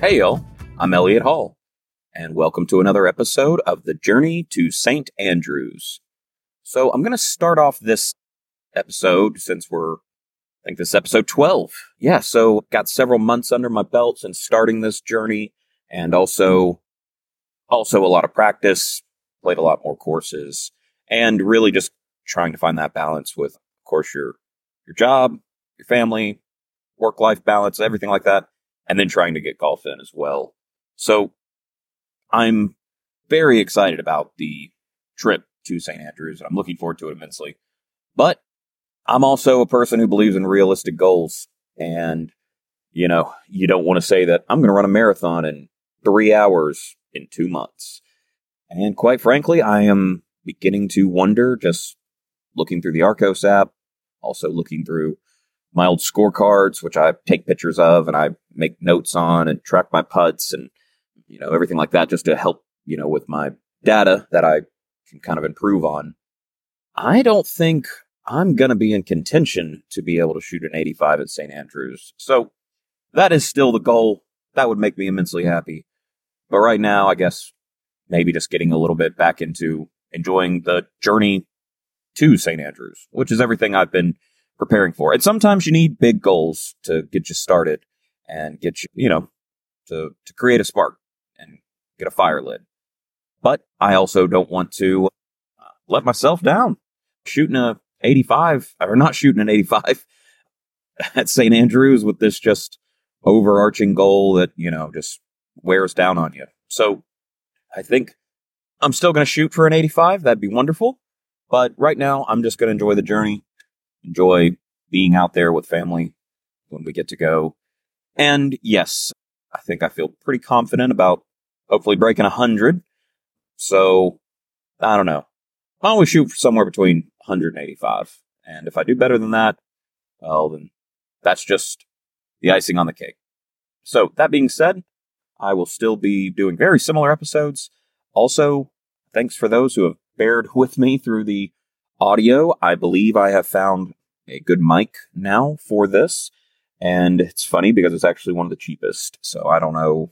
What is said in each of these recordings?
Hey y'all, I'm Elliot Hall, and welcome to another episode of The Journey to St. Andrews. So I'm going to start off this episode since I think this is episode 12. Yeah, so got several months under my belt since starting this journey, and also a lot of practice, played a lot more courses, and really just trying to find that balance with, of course, your job, your family, work-life balance, everything like that, and then trying to get golf in as well. So I'm very excited about the trip to St. Andrews, and I'm looking forward to it immensely. But I'm also a person who believes in realistic goals, and, you don't want to say that I'm going to run a marathon in 3 hours in 2 months. And quite frankly, I am beginning to wonder, just looking through the Arccos app, also looking through my old scorecards, which I take pictures of and I make notes on and track my putts and, everything like that just to help, with my data that I can kind of improve on. I don't think I'm going to be in contention to be able to shoot an 85 at St. Andrews. So that is still the goal. That would make me immensely happy. But right now, I guess maybe just getting a little bit back into enjoying the journey to St. Andrews, which is everything I've been preparing for. And sometimes you need big goals to get you started and get you, to create a spark and get a fire lit. But I also don't want to let myself down. Shooting an 85 at St. Andrews with this just overarching goal that, just wears down on you. So I think I'm still going to shoot for an 85. That'd be wonderful. But right now, I'm just going to enjoy the journey, enjoy being out there with family when we get to go. And yes, I think I feel pretty confident about hopefully breaking 100. So, I don't know. I always shoot for somewhere between 100 and 85. And if I do better than that, well, then that's just the icing on the cake. So, that being said, I will still be doing very similar episodes. Also, thanks for those who have bared with me through the audio. I believe I have found a good mic now for this. And it's funny because it's actually one of the cheapest. So I don't know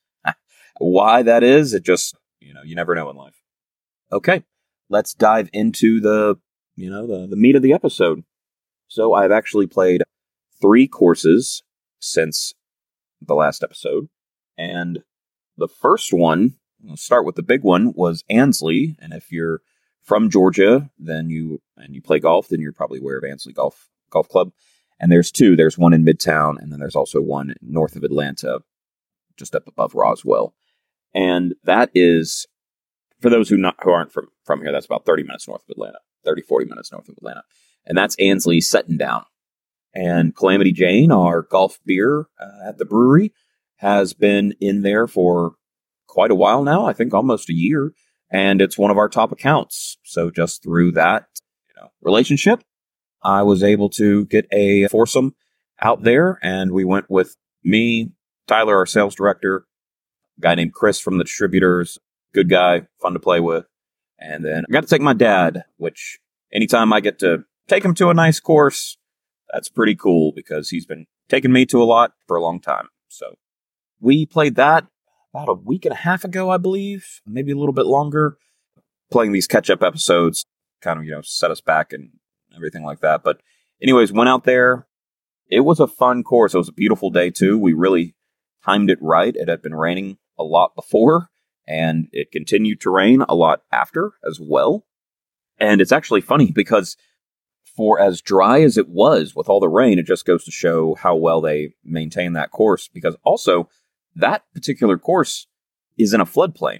why that is. It just, you never know in life. Okay, let's dive into the meat of the episode. So I've actually played 3 courses since the last episode. And the first one, I'll start with the big one, was Ansley. And if you're from Georgia, then you play golf, then you're probably aware of Ansley Golf Club. And there's 2. There's one in Midtown, and then there's also one north of Atlanta, just up above Roswell. And that is, for those who aren't from here, that's about 30 minutes north of Atlanta, 40 minutes north of Atlanta. And that's Ansley Setting Down. And Calamity Jane, our golf beer at the brewery, has been in there for quite a while now, I think almost a year. And it's one of our top accounts. So just through that relationship, I was able to get a foursome out there, and we went with me, Tyler, our sales director, a guy named Chris from the distributors, good guy, fun to play with. And then I got to take my dad, which anytime I get to take him to a nice course, that's pretty cool because he's been taking me to a lot for a long time. So we played that about a week and a half ago, I believe, maybe a little bit longer. Playing these catch-up episodes kind of, set us back and everything like that. But anyways, went out there. It was a fun course. It was a beautiful day, too. We really timed it right. It had been raining a lot before, and it continued to rain a lot after as well. And it's actually funny because for as dry as it was with all the rain, it just goes to show how well they maintain that course, because also that particular course is in a floodplain.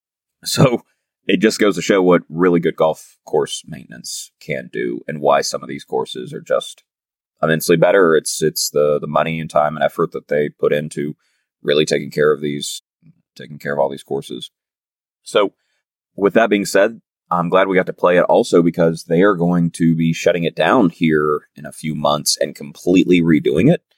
So it just goes to show what really good golf course maintenance can do and why some of these courses are just immensely better. It's the money and time and effort that they put into really taking care of all these courses. So with that being said, I'm glad we got to play it also because they are going to be shutting it down here in a few months and completely redoing it.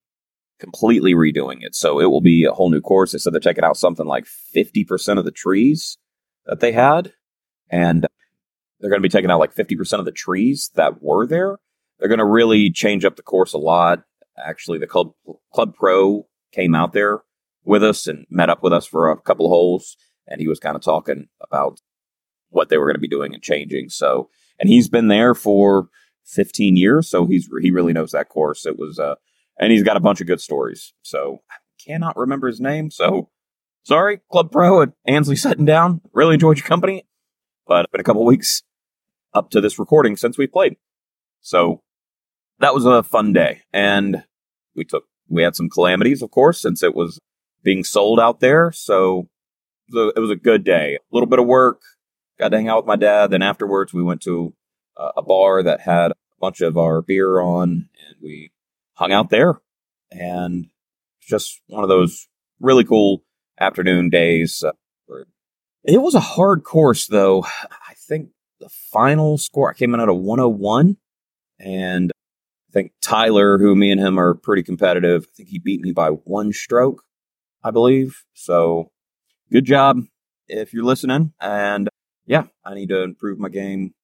So it will be a whole new course. They said they're taking out something like 50% of the trees that they had. And they're going to be taking out like 50% of the trees that were there. They're going to really change up the course a lot. Actually, the Club Pro came out there with us and met up with us for a couple of holes. And he was kind of talking about what they were going to be doing and changing. So, and he's been there for 15 years. So he really knows that course. It was, and he's got a bunch of good stories. So I cannot remember his name. So sorry, Club Pro at Ansley Setting Down. Really enjoyed your company. But it's been a couple weeks up to this recording since we played. So that was a fun day. And we had some calamities, of course, since it was being sold out there. So it was a good day. A little bit of work, got to hang out with my dad. Then afterwards, we went to a bar that had a bunch of our beer on, and we hung out there. And just one of those really cool afternoon days. It was a hard course, though. I think the final score, I came in at a 101. And I think Tyler, who me and him are pretty competitive, I think he beat me by 1 stroke, I believe. So good job if you're listening. And yeah, I need to improve my game.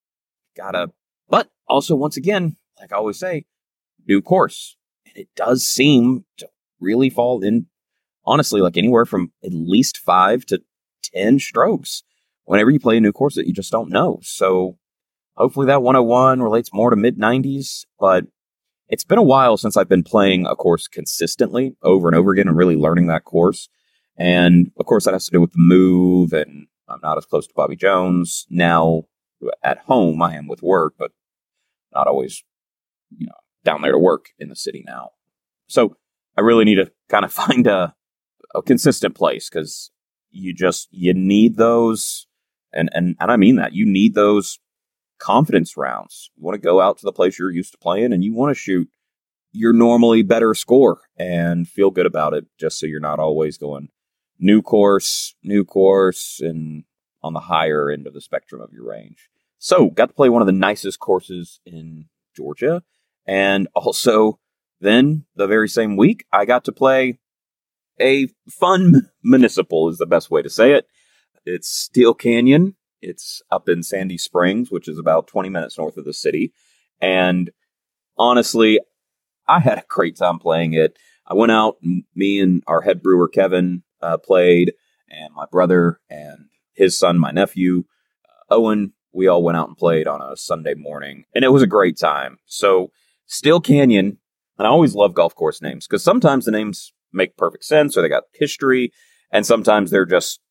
But also, once again, like I always say, new course. And it does seem to really fall in, honestly, like anywhere from at least 5 to 10 strokes whenever you play a new course that you just don't know. So hopefully that 101 relates more to mid-90s. But it's been a while since I've been playing a course consistently over and over again and really learning that course. And of course, that has to do with the move, and I'm not as close to Bobby Jones now at home. I am with work, but not always, down there to work in the city now. So I really need to kind of find a consistent place, because you need those. And I mean that you need those confidence rounds. You want to go out to the place you're used to playing, and you want to shoot your normally better score and feel good about it, just so you're not always going new course, and on the higher end of the spectrum of your range. So got to play one of the nicest courses in Georgia. And also then the very same week, I got to play a fun municipal, is the best way to say it. It's Steel Canyon. It's up in Sandy Springs, which is about 20 minutes north of the city. And honestly, I had a great time playing it. I went out, me and our head brewer, Kevin, played, and my brother and his son, my nephew, Owen, we all went out and played on a Sunday morning, and it was a great time. So Steel Canyon, and I always love golf course names, because sometimes the names make perfect sense, or they got history, and sometimes they're just,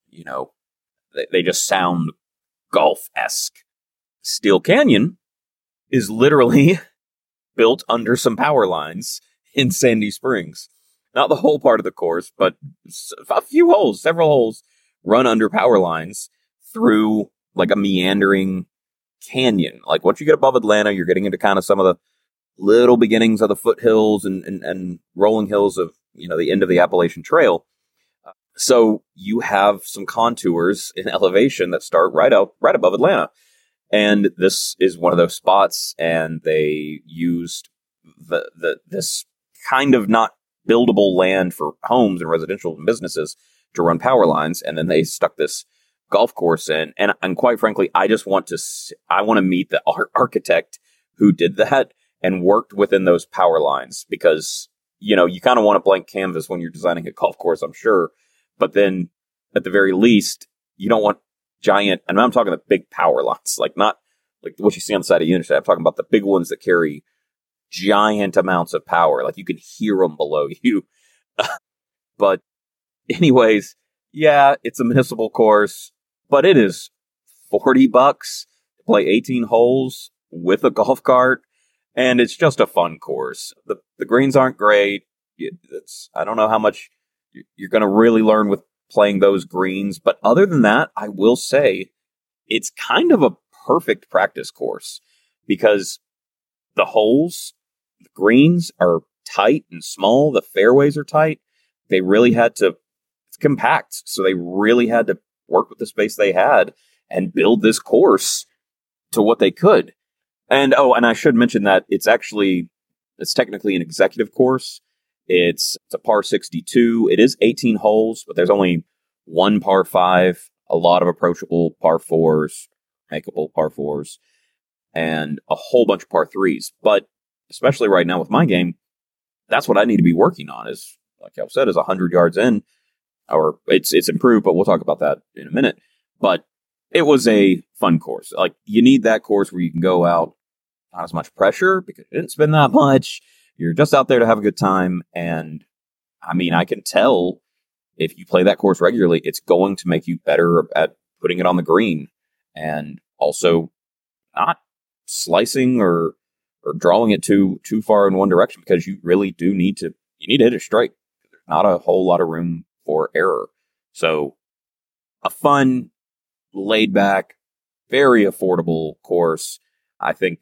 they just sound golf-esque. Steel Canyon is literally built under some power lines in Sandy Springs. Not the whole part of the course, but a few holes, several holes, run under power lines through like a meandering canyon. Like once you get above Atlanta, you're getting into kind of some of the little beginnings of the foothills and rolling hills of, the end of the Appalachian Trail. So you have some contours in elevation that start right above Atlanta. And this is one of those spots, and they used this kind of not buildable land for homes and residential and businesses to run power lines. And then they stuck this golf course in. And quite frankly, I want to meet the architect who did that and worked within those power lines, because, you kind of want a blank canvas when you're designing a golf course, I'm sure. But then at the very least, you don't want giant, and I'm talking the big power lines, like not like what you see on the side of Unisat. I'm talking about the big ones that carry giant amounts of power. Like you can hear them below you. But anyways, yeah, it's a municipal course, but it is $40 to play 18 holes with a golf cart. And it's just a fun course. The greens aren't great. I don't know how much you're going to really learn with playing those greens. But other than that, I will say it's kind of a perfect practice course, because the holes, the greens are tight and small. The fairways are tight. They really had to, it's compact. So they really had to work with the space they had and build this course to what they could. And I should mention that it's technically an executive course. It's a par 62. It is 18 holes, but there's only one par 5, a lot of approachable par 4s, makeable par 4s, and a whole bunch of par 3s. But especially right now with my game, that's what I need to be working on, is like I said, is 100 yards in, or it's improved, but we'll talk about that in a minute. But it was a fun course. Like, you need that course where you can go out, not as much pressure because you didn't spend that much. You're just out there to have a good time. And I mean, I can tell if you play that course regularly, it's going to make you better at putting it on the green and also not slicing or drawing it too far in one direction, because you really do need to hit it straight. There's not a whole lot of room for error. So a fun, laid back, very affordable course. I think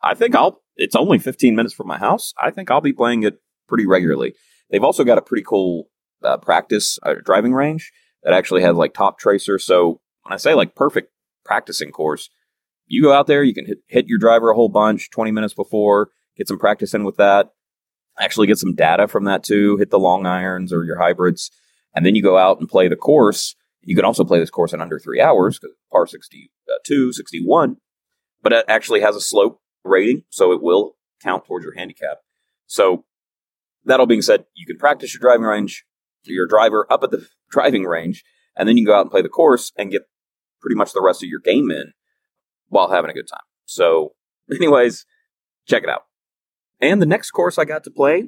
it's only 15 minutes from my house. I think I'll be playing it pretty regularly. They've also got a pretty cool practice driving range that actually has like top tracer. So when I say like perfect practicing course, you go out there, you can hit your driver a whole bunch 20 minutes before, get some practice in with that, actually get some data from that too, hit the long irons or your hybrids, and then you go out and play the course. You can also play this course in under 3 hours, because par 62, 61, but it actually has a slope rating, so it will count towards your handicap. So that all being said, you can practice your driving range, your driver up at the driving range, and then you can go out and play the course and get pretty much the rest of your game in while having a good time. So anyways, check it out. And the next course I got to play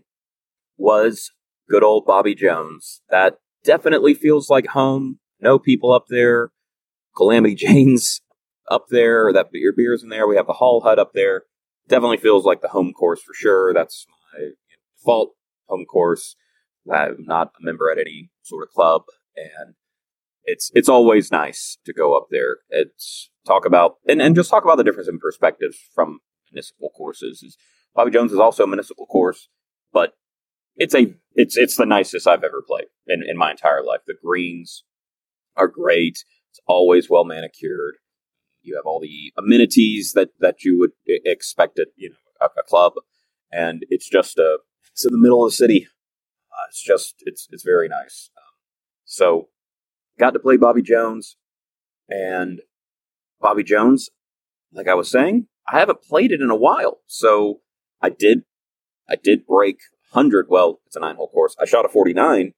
was good old Bobby Jones. That definitely feels like home. No people up there. Calamity Jane's up there. That your beer's in there. We have the Hall Hut up there. Definitely feels like the home course for sure. That's my default home course. I'm not a member at any sort of club, and it's always nice to go up there. It's talk about and just talk about the difference in perspectives from municipal courses. Bobby Jones is also a municipal course, but it's the nicest I've ever played in my entire life. The greens are great. It's always well manicured. You have all the amenities that you would expect at a club, and it's in the middle of the city. It's very nice. So got to play Bobby Jones, and Bobby Jones, like I was saying, I haven't played it in a while. So I did break 100. Well, it's a 9-hole course. I shot a 49.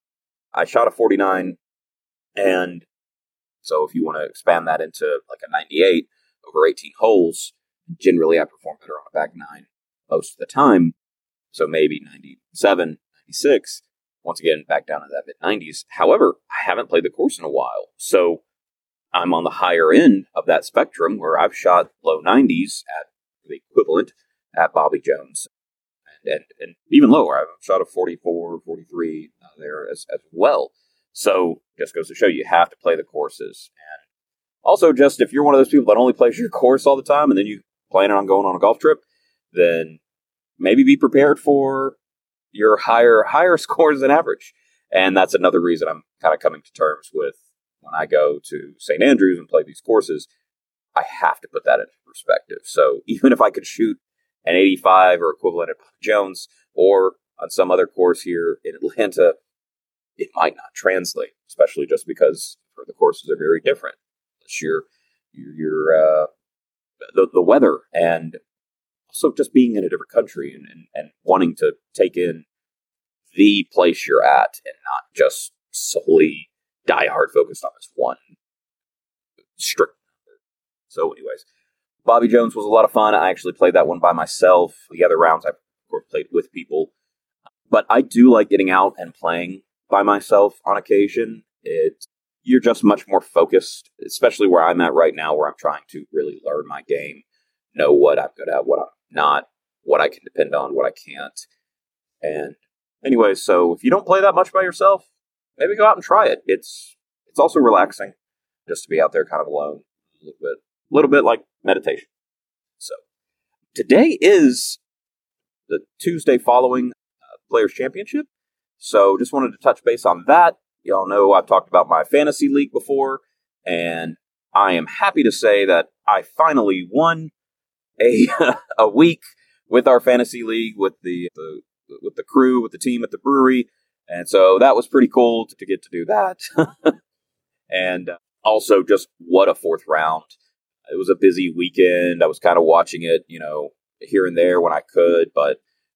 And so if you want to expand that into like a 98 over 18 holes, generally I perform better on a back 9 most of the time. So maybe 97, 96. Once again, back down to that mid-90s. However, I haven't played the course in a while. So I'm on the higher end of that spectrum where I've shot low 90s at the equivalent at Bobby Jones. And even lower. I've shot a 44, 43 there as well. So just goes to show you have to play the courses. And also, just if you're one of those people that only plays your course all the time and then you planning on going on a golf trip, then maybe be prepared for your higher scores than average. And that's another reason I'm kind of coming to terms with when I go to St. Andrews and play these courses, I have to put that into perspective. So even if I could shoot an 85 or equivalent at Jones or on some other course here in Atlanta, it might not translate, especially just because the courses are very different. It's the weather, and also just being in a different country and wanting to take in the place you're at and not just solely diehard focused on this one strict number. So anyways, Bobby Jones was a lot of fun. I actually played that one by myself. The other rounds I, of course, played with people. But I do like getting out and playing by myself on occasion. You're just much more focused, especially where I'm at right now, where I'm trying to really learn my game, know what I'm good at, what I'm not, what I can depend on, what I can't. And anyway, so if you don't play that much by yourself, maybe go out and try it. It's also relaxing just to be out there kind of alone a little bit like meditation. So today is the Tuesday following Players Championship. So just wanted to touch base on that. Y'all know I've talked about my fantasy league before, and I am happy to say that I finally won a week with our fantasy league with the crew, with the team at the brewery. And so that was pretty cool to get to do that. And also just what a fourth round. It was a busy weekend. I was kind of watching it, here and there when I could, but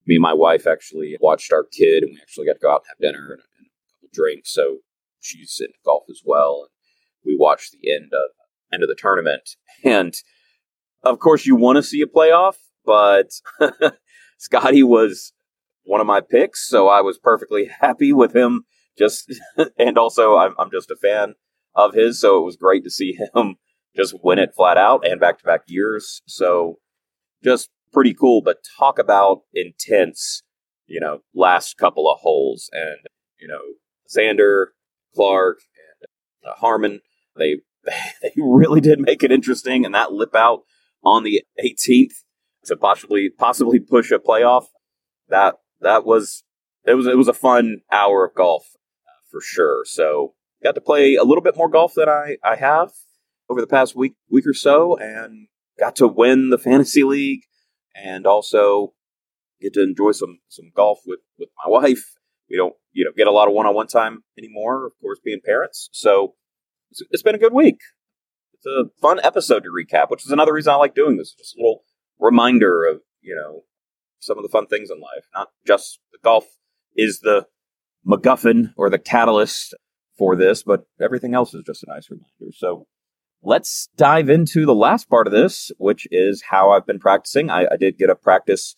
Me and my wife actually watched our kid, and we actually got to go out and have dinner and a couple drinks. So she's into golf as well. We watched the end of the tournament, and of course, you want to see a playoff, but Scotty was one of my picks, so I was perfectly happy with him. And also, I'm just a fan of his, so it was great to see him just win it flat out and back-to-back years. So just pretty cool, but talk about intense, last couple of holes. And, Xander, Clark, and Harman, they really did make it interesting, and that lip out on the 18th to possibly push a playoff. That was a fun hour of golf for sure. So got to play a little bit more golf than I have over the past week or so, and got to win the fantasy league, and also get to enjoy some golf with my wife. We don't get a lot of one-on-one time anymore, of course, being parents. So it's been a good week. It's a fun episode to recap, which is another reason I like doing this. Just a little reminder of, some of the fun things in life. Not just the golf is the MacGuffin or the catalyst for this, but everything else is just a nice reminder. So let's dive into the last part of this, which is how I've been practicing. I did get a practice.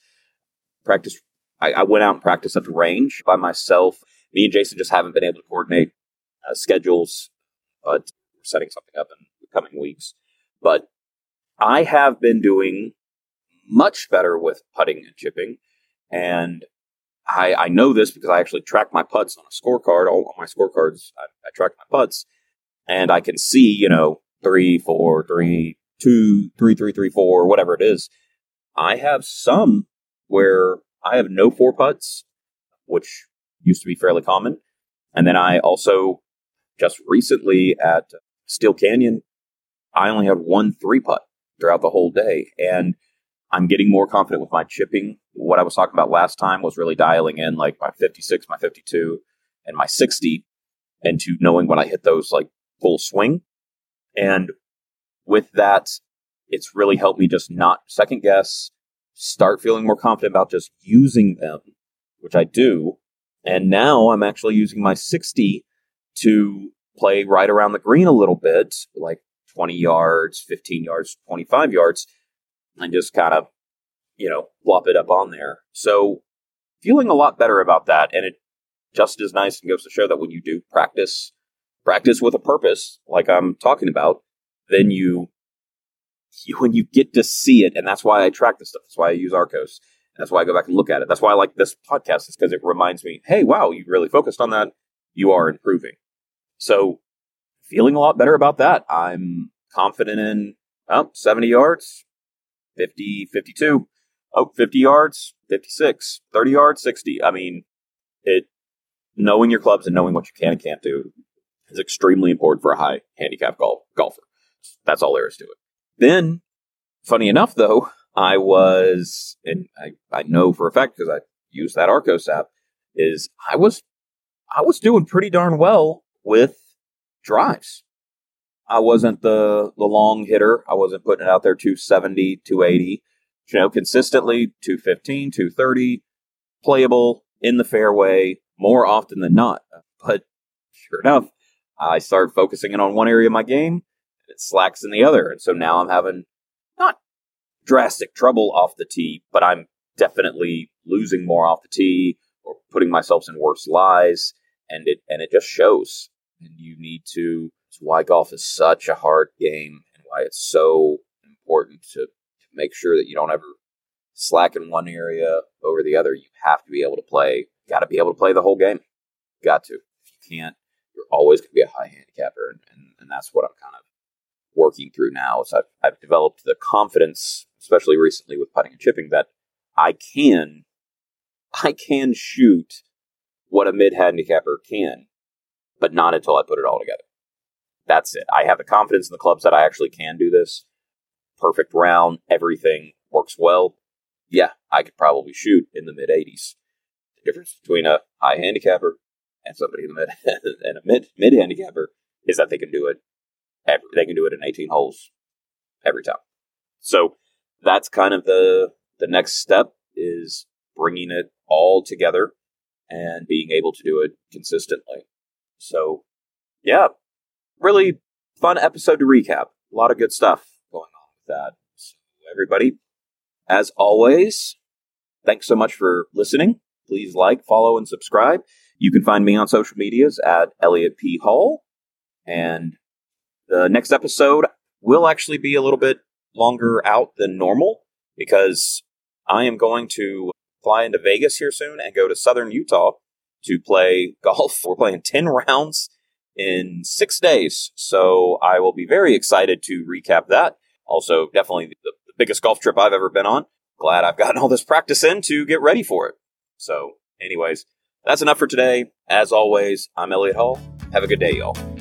I went out and practiced at the range by myself. Me and Jason just haven't been able to coordinate schedules, but we're setting something up in the coming weeks. But I have been doing much better with putting and chipping, and I know this because I actually track my putts on a scorecard. All my scorecards, I track my putts, and I can see, 3, 4, 3, 2, 3, 3, 3, 4, whatever it is. I have some where I have no 4 putts, which used to be fairly common. And then I also, just recently at Steel Canyon, I only had 1 3-putt throughout the whole day. And I'm getting more confident with my chipping. What I was talking about last time was really dialing in like my 56, my 52, and my 60, and to knowing when I hit those like full swing. And with that, it's really helped me just not second guess, start feeling more confident about just using them, which I do. And now I'm actually using my 60 to play right around the green a little bit, like 20 yards, 15 yards, 25 yards, and just kind of, plop it up on there. So feeling a lot better about that. And it just is nice and goes to show that when you do practice with a purpose, like I'm talking about, then when you get to see it, and that's why I track this stuff. That's why I use Arcos. That's why I go back and look at it. That's why I like this podcast, is because it reminds me, hey, wow, you really focused on that. You are improving. So feeling a lot better about that. I'm confident in 70 yards, 50, 52, 50 yards, 56, 30 yards, 60. I mean, knowing your clubs and knowing what you can and can't do is extremely important for a high handicap golfer. That's all there is to it. Then, funny enough, though, I was, and I know for a fact because I use that Arcos app, is I was doing pretty darn well with drives. I wasn't the long hitter. I wasn't putting it out there 270, 280, consistently 215, 230, playable in the fairway more often than not. But sure enough, I started focusing in on one area of my game, it slacks in the other. And so now I'm having not drastic trouble off the tee, but I'm definitely losing more off the tee or putting myself in worse lies. And it just shows. And you need to, it's why golf is such a hard game and why it's so important to make sure that you don't ever slack in one area over the other. You have to be able to play, got to be able to play the whole game. Got to. If you can't, you're always going to be a high handicapper. And that's what I'm kind of working through now. So I've developed the confidence, especially recently with putting and chipping, that I can shoot what a mid-handicapper can, but not until I put it all together. That's it. I have the confidence in the clubs that I actually can do this. Perfect round, everything works well. Yeah, I could probably shoot in the mid-80s. The difference between a high handicapper and somebody in the mid handicapper is that they can do it. They can do it in 18 holes every time. So that's kind of the next step, is bringing it all together and being able to do it consistently. So, yeah, really fun episode to recap. A lot of good stuff going on with that. So, everybody, as always, thanks so much for listening. Please like, follow, and subscribe. You can find me on social medias at Elliot P. Hall. And the next episode will actually be a little bit longer out than normal because I am going to fly into Vegas here soon and go to southern Utah to play golf. We're playing 10 rounds in 6 days. So I will be very excited to recap that. Also, definitely the biggest golf trip I've ever been on. Glad I've gotten all this practice in to get ready for it. So anyways, that's enough for today. As always, I'm Elliot Hall. Have a good day, y'all.